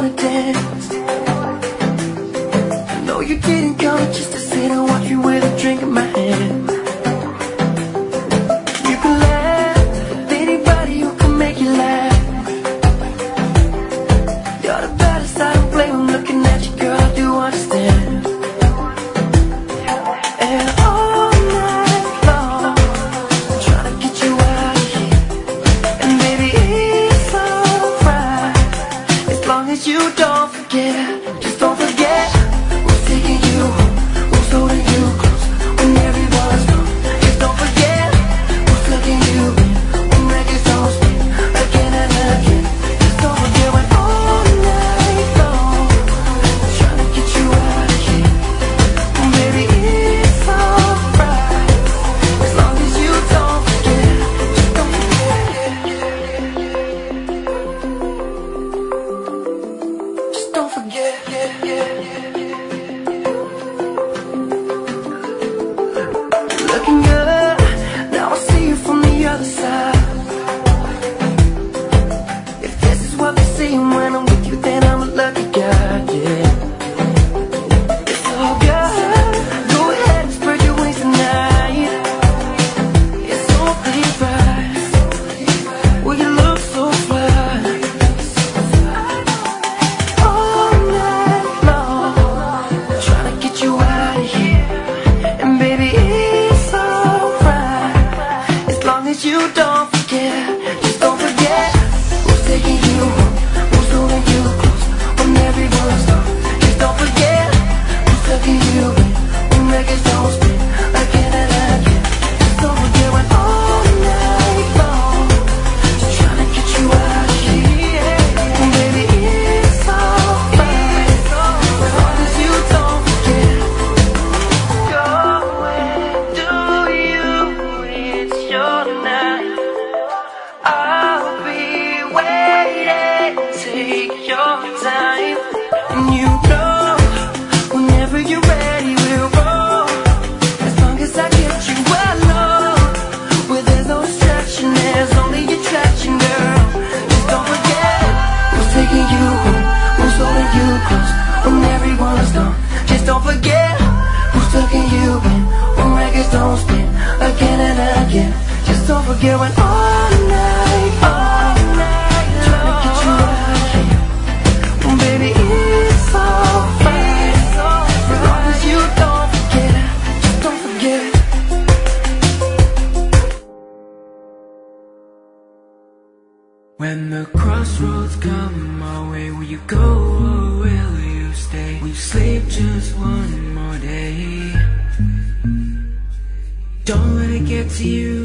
wanna dance. I know you didn't come just to sit and watch me with a drink in my hand. You can laugh with anybody who can make you laugh. You're the baddest, I don't blame when looking at you, girl, I do understand. And all night long, I'm trying to get you out of here. And baby, it's alright, as long as you don't forget. Just don't forget who's taking you home, who's holding you close when everyone's gone. Just don't forget who's looking you in when records don't spin again and again. Just don't forget when all night long I'm trying to get you out of here. And baby, it's alright, as long as you don't forget. Just don't forget. Just don't forget. Looking good, now I see you from the other side. If this is what they see when I'm with you, then I'm a lucky guy, yeah. It's all good, go ahead and spread your wings tonight. It's only right, well you look so fly. All night long, trying to get you out of here. And baby, it's alright, as long as you don't forget. Just don't forget who's taking you home, who's holding you close when everyone's gone. Just don't forget who's tucking you in when records don't spin again and again. Just don't forget when all night long just trying to get you out of here. And baby, it's alright, as long as you don't forget. Go and do you, it's your night. I'll be waiting, take your time. And you know, whenever you're ready, we'll roll. As long as I get you alone, where there's no distraction, there's only attraction, girl. Just don't forget who's taking you home, who's holding you close when everyone's gone. Just don't forget who's tucking you in when records don't spin again and again. Just don't forget when all night trying to get you out of here. Well, baby, it's alright, as long as you don't forget. Just don't forget. When the crossroads come our way, will you go or will you stay? Will you sleep just one more day? Don't let it get to you